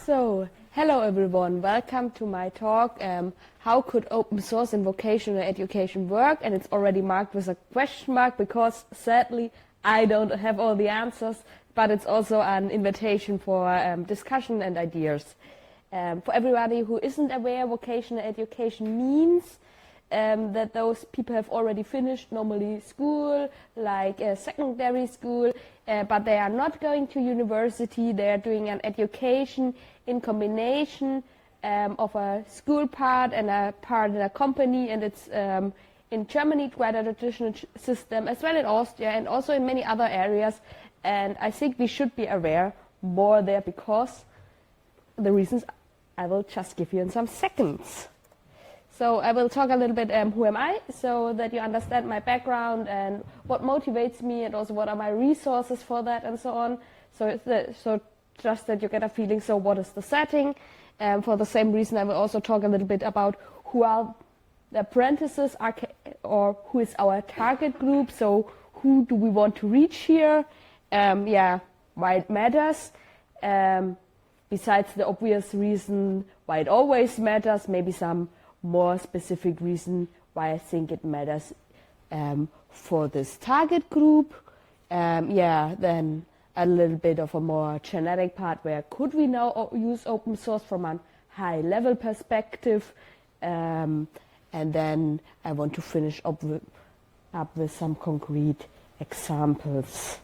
So, hello everyone, welcome to my talk, how could open source in vocational education work? And it's already marked with a question mark because sadly I don't have all the answers, but it's also an invitation for discussion and ideas. For everybody who isn't aware, vocational education means that those people have already finished normally school, like secondary school, but they are not going to university. They are doing an education in combination of a school part and a part in a company, and it's in Germany quite a traditional system, as well in Austria and also in many other areas. And I think we should be aware more there because the reasons I will just give you in some seconds. So I will talk a little bit who am I, so that you understand my background and what motivates me, and also what are my resources for that and so on. So just that you get a feeling, so what is the setting. For the same reason, I will also talk a little bit about who are the apprentices, or who is our target group, so who do we want to reach here, why it matters. Besides the obvious reason why it always matters, maybe some more specific reason why I think it matters for this target group. Then a little bit of a more generic part, where could we now use open source from a high level perspective, and then I want to finish up with some concrete examples.